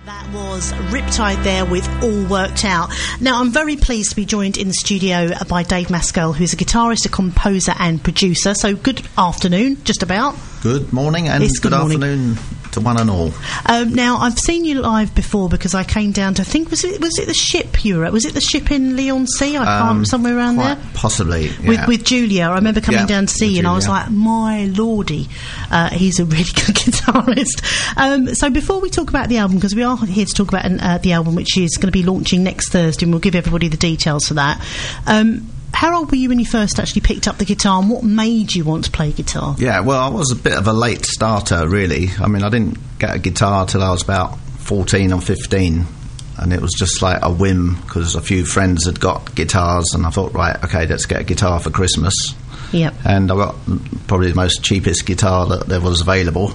That was Riptide there with All Worked Out. Now, I'm very pleased to be joined in the studio by Dave Maskell, who's a guitarist, a composer and producer. So good afternoon, just about. Good morning and good afternoon to one and all. Now, I've seen you live before because I came down to, I think, was it the ship you were at? Was it the ship in Leigh-on-Sea? I can't, somewhere around there? Possibly, yeah. With Julia. I remember coming down to see you and I was like, my lordy, he's a really good guitarist. So before we talk about the album, because we are here to talk about the album, which is going to be launching next Thursday, and we'll give everybody the details for that. How old were you when you first actually picked up the guitar, and what made you want to play guitar? Yeah, well, I was a bit of a late starter, really. I mean, I didn't get a guitar till I was about 14 or 15, and it was just like a whim, because a few friends had got guitars, and I thought, right, okay, let's get a guitar for Christmas. Yep. And I got probably the most cheapest guitar that there was available.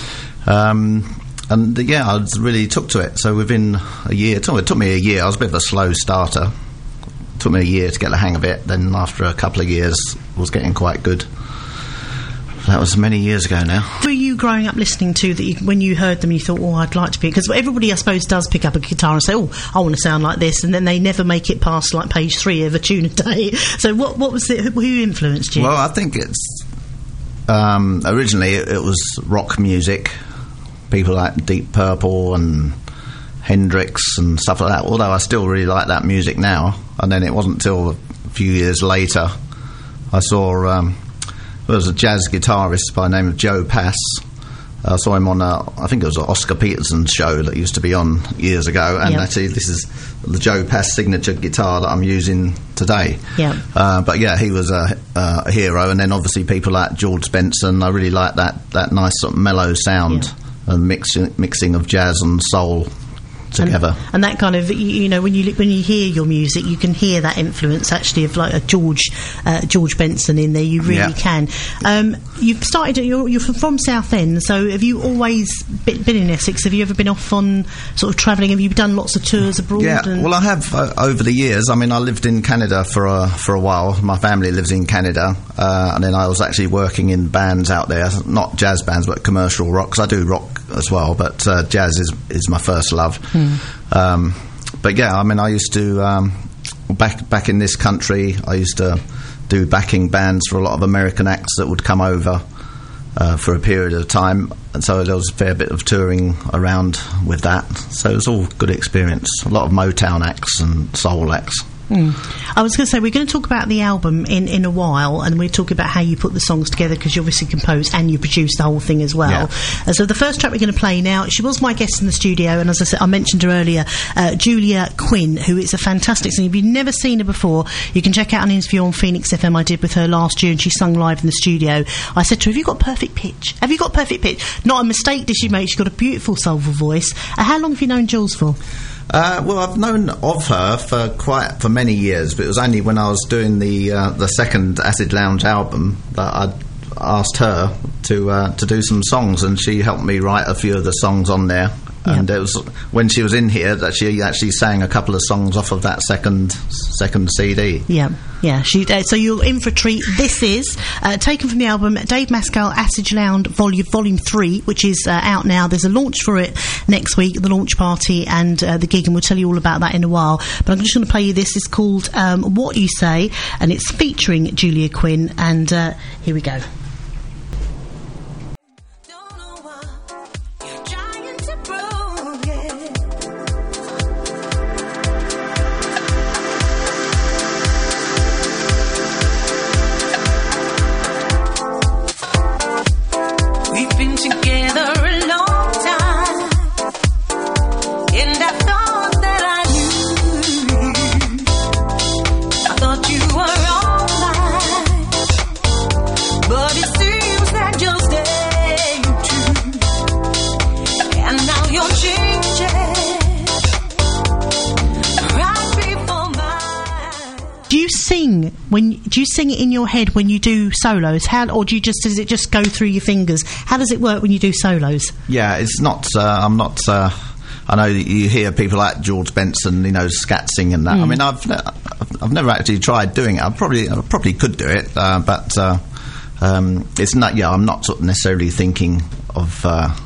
And yeah, I really took to it. So within a year, it took me a year. I was a bit of a slow starter. It took me a year to get the hang of it. Then after a couple of years, I was getting quite good. That was many years ago now. Who were you growing up listening to that when you heard them you thought, oh, I'd like to be... Because everybody, I suppose, does pick up a guitar and say, oh, I want to sound like this, and then they never make it past like page 3 of A Tune a Day. So what was it? Who influenced you? Well, I think it's... originally, it was rock music. People like Deep Purple and Hendrix and stuff like that, although I still really like that music now. And then it wasn't until a few years later I saw there was a jazz guitarist by the name of Joe Pass. I saw him on I think it was an Oscar Peterson show that used to be on years ago, and actually this is the Joe Pass signature guitar that I'm using today. But yeah, he was a hero. And then obviously people like George Benson. I really like that nice sort of mellow sound. And mixing of jazz and soul together, and that kind of, you know, when you hear your music, you can hear that influence actually of like a George Benson in there. You really can. You've started. You're from Southend, so have you always been in Essex? Have you ever been off on sort of travelling? Have you done lots of tours abroad? Yeah, well, I have over the years. I mean, I lived in Canada for a while. My family lives in Canada, and then I was actually working in bands out there, not jazz bands, but commercial rock. 'Cause I do rock as well, but jazz is my first love. But yeah, I mean, I used to back in this country, I used to do backing bands for a lot of American acts that would come over for a period of time, and so there was a fair bit of touring around with that. So it was all good experience. A lot of Motown acts and soul acts. I was going to say, we're going to talk about the album in a while, and we're talking about how you put the songs together, because you obviously compose and you produce the whole thing as well. And so the first track we're going to play now, she was my guest in the studio, and as I said, I mentioned her earlier, Julia Quinn, who is a fantastic singer. If you've never seen her before, you can check out an interview on Phoenix FM I did with her last year, and she sung live in the studio. I said to her, have you got perfect pitch? Have you got perfect pitch? Not a mistake did she make. She's got a beautiful soulful voice. How long have you known Jules for? Well, I've known of her for many years, but it was only when I was doing the second Acid Lounge album that I asked her to do some songs, and she helped me write a few of the songs on there. And it was when she was in here that she actually sang a couple of songs off of that second CD. So you're in for a treat. This is taken from the album Dave Maskell Acid Lounge Volume 3, which is out now. There's a launch for it next week, the launch party and the gig, and we'll tell you all about that in a while. But I'm just going to play you this. It's called What You Say, and it's featuring Julia Quinn, and here we go. Do you sing it in your head when you do solos? Or does it just go through your fingers? How does it work when you do solos? Yeah, it's not. I'm not. I know you hear people like George Benson, you know, scatsing and that. I mean, I've never actually tried doing it. I probably could do it, but it's not. Yeah, I'm not sort of necessarily thinking of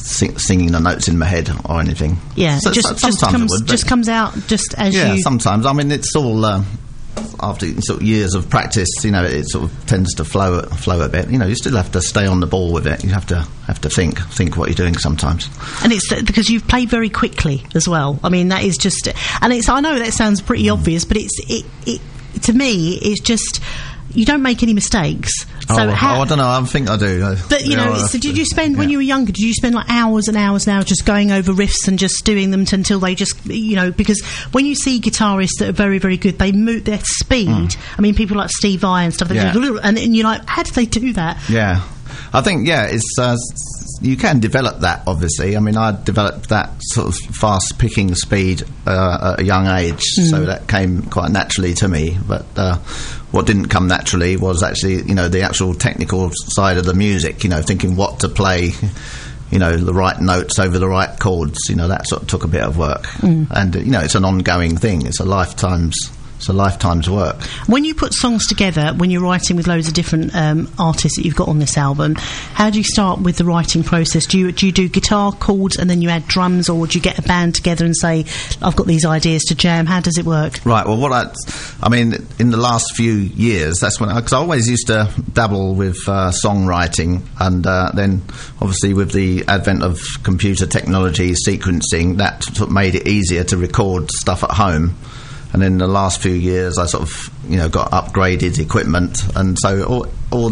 singing the notes in my head or anything. Yeah, so, sometimes it would, comes out just as you... Yeah, sometimes. I mean, it's all... after sort of years of practice, it sort of tends to flow a bit. You still have to stay on the ball with it. You have to think what you're doing sometimes. And it's because you've played very quickly as well. I mean, that is just, and it's. I know that sounds pretty obvious, but it to me, it's just. You don't make any mistakes. So I don't know. I think I do. But so did you spend when you were younger? Did you spend like hours and hours now just going over riffs and just doing them until they just because when you see guitarists that are very very good, they move their speed. I mean, people like Steve Vai and stuff. And you're like, how did they do that? Yeah, I think it's. You can develop that, obviously. I mean, I developed that sort of fast picking speed at a young age, so that came quite naturally to me. But what didn't come naturally was actually, the actual technical side of the music, thinking what to play, the right notes over the right chords, that sort of took a bit of work. And, it's an ongoing thing. It's a lifetime's work. When you put songs together, when you're writing with loads of different artists that you've got on this album, how do you start with the writing process? Do you do guitar chords and then you add drums, or do you get a band together and say, I've got these ideas to jam? How does it work? Right, well, I mean, in the last few years, that's when, because I always used to dabble with songwriting, and then obviously with the advent of computer technology, sequencing, that sort of made it easier to record stuff at home. And in the last few years, I sort of, got upgraded equipment, and so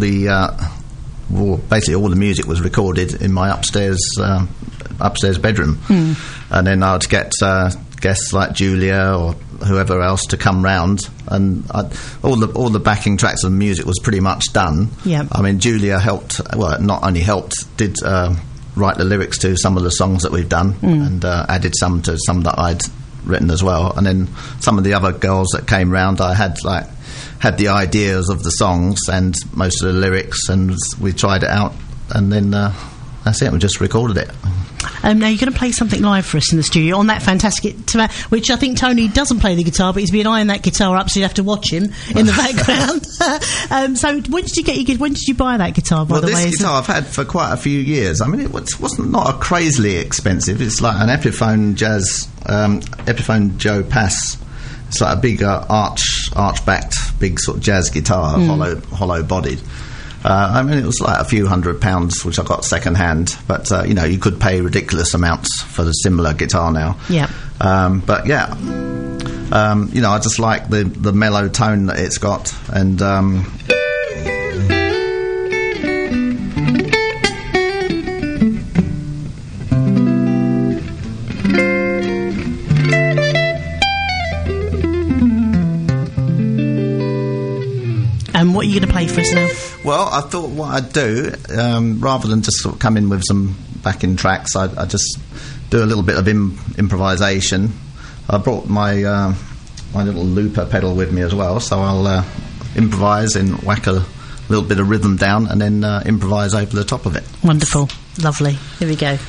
basically all the music was recorded in my upstairs bedroom. And then I'd get guests like Julia or whoever else to come round, and all the backing tracks and music was pretty much done. Yeah. I mean, Julia helped. Well, not only helped, did write the lyrics to some of the songs that we've done, and added some to some that I'd written as well. And then some of the other girls that came round, I had the ideas of the songs and most of the lyrics, and we tried it out, and then that's it. We just recorded it. Now you're going to play something live for us in the studio on that fantastic guitar, which I think Tony doesn't play the guitar, but he's been eyeing that guitar up, so you have to watch him in the background. So when did you buy that guitar, by the way? This guitar I've had for quite a few years. I mean, it wasn't not a crazily expensive. It's like an Epiphone Joe Pass. It's like a big arch-backed, big sort of jazz guitar, hollow-bodied. I mean, it was like a few £100, which I got second hand, but you could pay ridiculous amounts for the similar guitar now. Yeah. But yeah, I just like the mellow tone that it's got, and And what are you going to play for us now? Well, I thought what I'd do, rather than just sort of come in with some backing tracks, I'd just do a little bit of improvisation. I brought my little looper pedal with me as well, so I'll improvise and whack a little bit of rhythm down and then improvise over the top of it. Wonderful. Lovely. Here we go.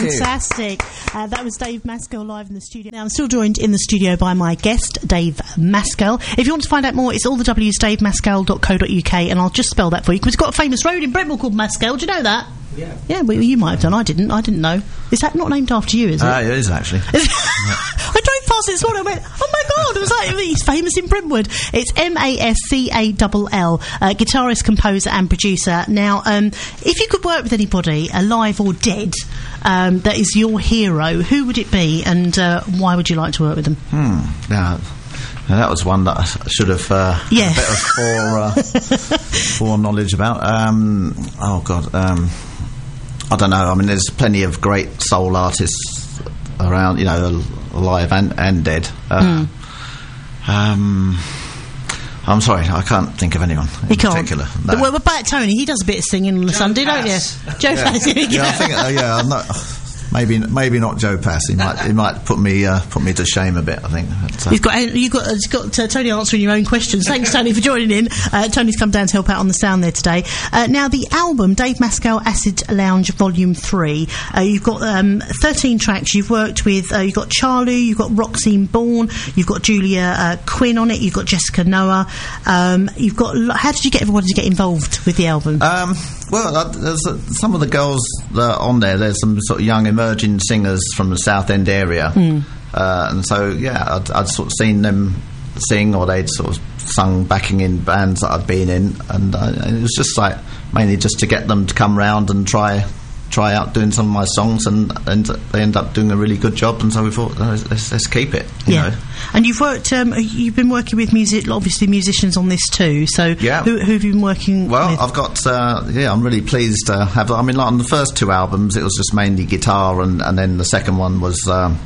Fantastic. That was Dave Maskell live in the studio. Now, I'm still joined in the studio by my guest, Dave Maskell. If you want to find out more, it's all the W's, davemaskell.co.uk, and I'll just spell that for you, because we've got a famous road in Brentwood called Maskell. Do you know that? Yeah. Yeah, well, you might have done. I didn't know. Is that not named after you, is it? It is, actually. I drove past it this morning and I went, oh my God, it was like, he's famous in Brentwood. It's Maskall, guitarist, composer and producer. Now, if you could work with anybody, alive or dead, that is your hero, who would it be, and why would you like to work with them? Now, that was one that I should have a bit of foreknowledge about. Oh God, I don't know. I mean, there's plenty of great soul artists around, you know, alive and dead. I'm sorry, I can't think of anyone in particular. No. Well, what about Tony? He does a bit of singing on the Sunday, don't you? Joe Pass. Yeah, I think. I'm not. Maybe not Joe Pass. He might put me to shame a bit, I think. You've got Tony answering your own questions. Thanks, Tony, for joining in. Tony's come down to help out on the sound there today. Now, the album, Dave Maskell Acid Lounge Volume 3, you've got 13 tracks. You've worked with, you've got Charlie, you've got Roxine Bourne, you've got Julia Quinn on it, you've got Jessica Noah. You've got. How did you get everybody to get involved with the album? Well, there's some of the girls on there. There's some sort of young emerging singers from the South End area, and so I'd sort of seen them sing, or they'd sort of sung backing in bands that I'd been in, and it was just like mainly just to get them to come round and try out doing some of my songs, and they end up doing a really good job, and so we thought, let's keep it. You know. And you've worked, you've been working with obviously musicians on this too. So who have you been working with? Well, I've got I'm really pleased to have. I mean, like on the first two albums, it was just mainly guitar, and then the second one was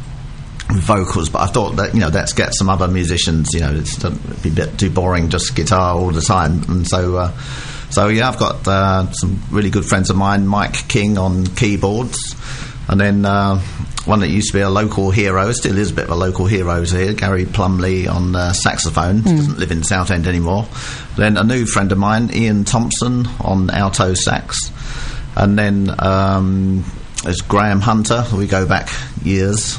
vocals. But I thought that let's get some other musicians. It'd be a bit too boring just guitar all the time, and so. I've got some really good friends of mine, Mike King on keyboards, and then one that used to be a local hero, still is a bit of a local hero here, Gary Plumley on saxophone, doesn't live in Southend anymore. Then a new friend of mine, Ian Thompson on alto sax, and then there's Graham Hunter, we go back years,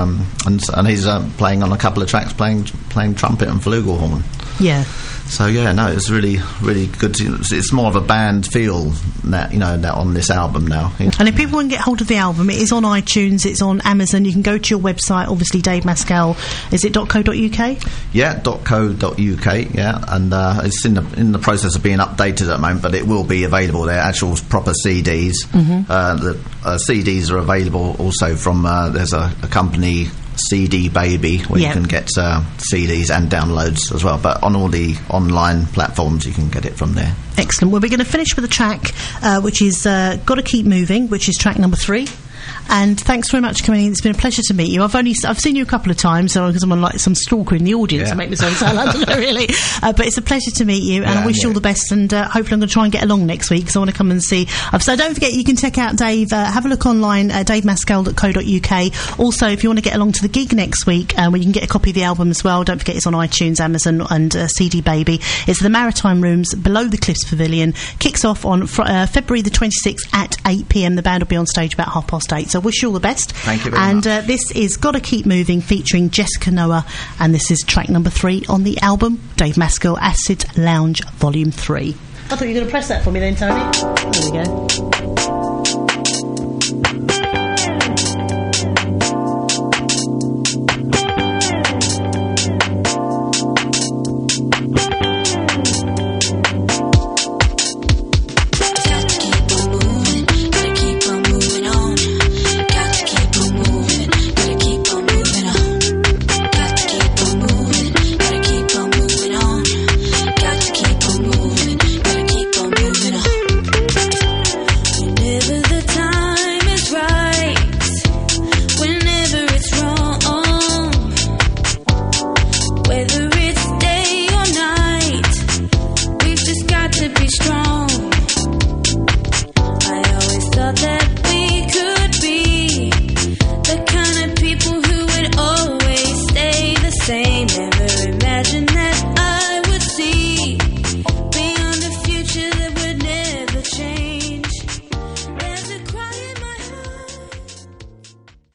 and he's playing on a couple of tracks, playing trumpet and flugelhorn. Yeah. So it's really, really good. It's more of a band feel that on this album now. And if people want to get hold of the album, it is on iTunes, it's on Amazon. You can go to your website, obviously Dave Maskell. Is it .co.uk? Yeah, .co.uk. Yeah, and it's in the process of being updated at the moment, but it will be available there. Actual proper CDs. The CDs are available also from there's a company, CD Baby, where you can get CDs and downloads as well, but on all the online platforms you can get it from there. Excellent. Well, we're going to finish with a track which is Gotta Keep Moving, which is track number 3. And thanks very much for coming in. It's been a pleasure to meet you. I've seen you a couple of times, because I'm like some stalker in the audience to make myself sound like really. But it's a pleasure to meet you, and I wish you all the best. And hopefully I'm going to try and get along next week, because I want to come and see. So don't forget, you can check out Dave. Have a look online, davemaskell.co.uk. Also, if you want to get along to the gig next week, where you can get a copy of the album as well, don't forget it's on iTunes, Amazon, and CD Baby. It's the Maritime Rooms below the Cliffs Pavilion. Kicks off on February the 26th at 8 p.m. The band will be on stage about 8:30. So wish you all the best. Thank you very much. And this is Gotta Keep Moving featuring Jessica Noah, and this is track number 3 on the album, Dave Maskell Acid Lounge Volume 3. I thought you were going to press that for me then, Tony. There we go.